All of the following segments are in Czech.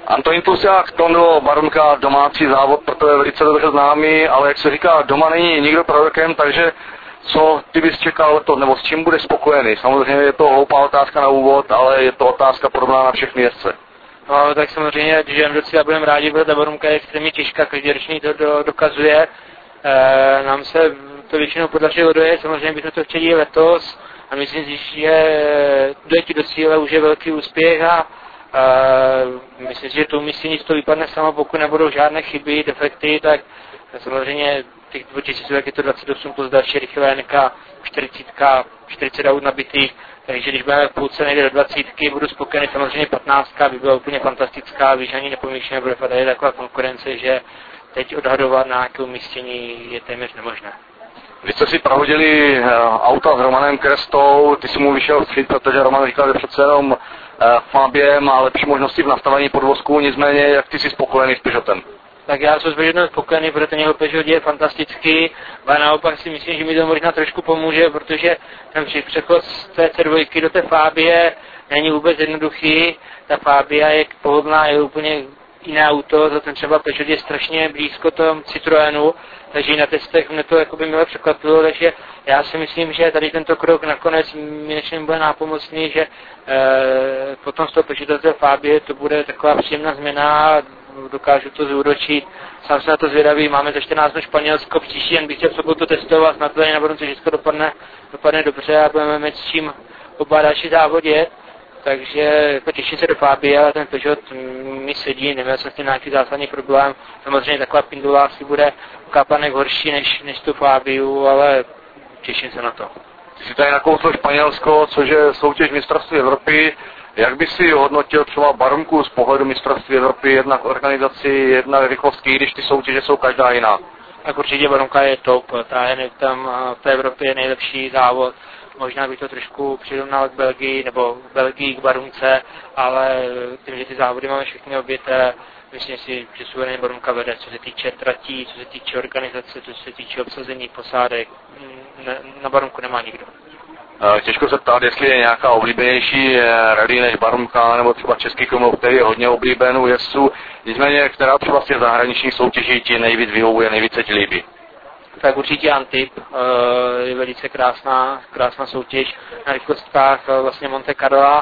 Antonín Plusák, Tondo, Barunka, domácí závod, proto je velice dobře známý, ale jak se říká, doma není nikdo prorokem, takže co ty bys čekal letos, nebo s čím budeš spokojený? Samozřejmě je to hloupá otázka na úvod, ale je to otázka podobná na všechny jezdce. No, tak samozřejmě, když jdeme do cíle, budeme rádi, protože ta Barunka je extrémně těžká, každoročně to dokazuje. Nám se to většinou podařilo dojet, samozřejmě bychom to chtěli letos a myslím si, že dojetí do cíle už je velký úspěch a myslím si, že to umístění to vypadne samo, pokud nebudou žádné chyby, defekty, tak samozřejmě těch 2000, jak je to 28 plus další rychlé NK, 40 aut nabitých, takže když budeme v půlce nejde do 20, budu spokojený, samozřejmě 15 by byla úplně fantastická, víš, ani nepomýšlíme, bude tady taková konkurence, že teď odhadovat na nějaké umístění je téměř nemožné. Vy jste si prohodili auta s Romanem Krestou, ty si mu vyšel vstříc, protože Roman říkal, že přece jenom Fabie má lepší možnosti v nastavení podvozku, nicméně jak ty jsi spokojený s Peugeotem? Tak já jsem s Peugeotem spokojený, protože ten jeho Peugeot je fantastický, ale naopak si myslím, že mi to možná trošku pomůže, protože ten přechod z té C2 do té Fabie není vůbec jednoduchý, ta Fabia je pohodlná, je úplně jiné auto, za ten třeba Peugeot je strašně blízko tomu Citroenu, takže na testech mě to jakoby milé překvapilo, takže já si myslím, že tady tento krok nakonec mi bude nápomocný, že potom z toho Peugeot do té Fabie to bude taková příjemná změna, dokážu to zúročit, sám se na to zvědavý, máme za 14 dnů Španělsko, příští jen bych chtěl v sobotu testovat, snad to na Barunce všechno dopadne dobře a budeme mít s čím oba další závodě. Takže jako těším se do Fabie, ale ten Peugeot mi sedí, neměl jsem s tím nějaký zásadní problém. Samozřejmě taková pindula asi bude kápanek horší než tu Fabiu, ale těším se na to. Ty jsi tady nakousl Španělsko, což je soutěž mistrovství Evropy. Jak by si hodnotil třeba Barunku z pohledu mistrovství Evropy, jednak organizaci, jednak rychlosti, když ty soutěže jsou každá jiná? Tak určitě Barunka je top, tam v té Evropě je nejlepší závod. Možná bych to trošku přirovnal k Belgii, nebo Belgii k Barunce, ale tím, že ty závody máme všechny oběté, myslím si, že suverénně Barunka vede, co se týče tratí, co se týče organizace, co se týče obsazení posádek. Na Barunku nemá nikdo. Těžko se ptát, jestli je nějaká oblíbenější rally než Barunka, nebo třeba Český Krumlov, který je hodně oblíben u jezdců. Nicméně, která třeba z těch zahraničních soutěží ti nejvíc vyhovuje, nejvíce ti líbí? Tak určitě Antip, je velice krásná soutěž na rychlostkách, vlastně Monte Carlo,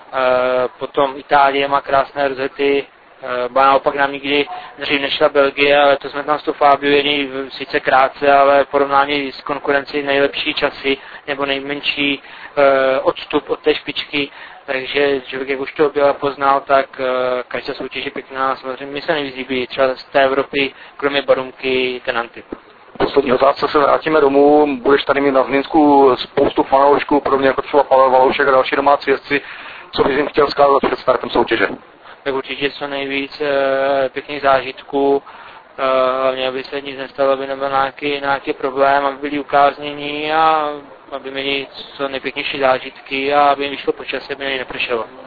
potom Itálie má krásné rozhety, naopak nám nikdy dřív nešla Belgie, ale to jsme tam s tou Fabiou jeli sice krátce, ale v porovnání s konkurencí nejlepší časy nebo nejmenší odstup od té špičky, takže člověk, jak už to byla poznal, tak každá soutěž je pěkná, samozřejmě mi se nejvíc líbí třeba z té Evropy, kromě Barunky, ten Antip. Poslední otázce se vrátíme domů, budeš tady mít na Zlínsku spoustu fanoušků, podobně jako třeba Pavel Valoušek a další domácí jezdci, co bys jim chtěl zkázat před startem soutěže? Tak určitě co nejvíc pěkných zážitků, hlavně aby se nic nestalo, aby nebyl nějaký problém, aby byli ukáznění a aby měli co nejpěknější zážitky a aby jim vyšlo počasí, aby nepršelo.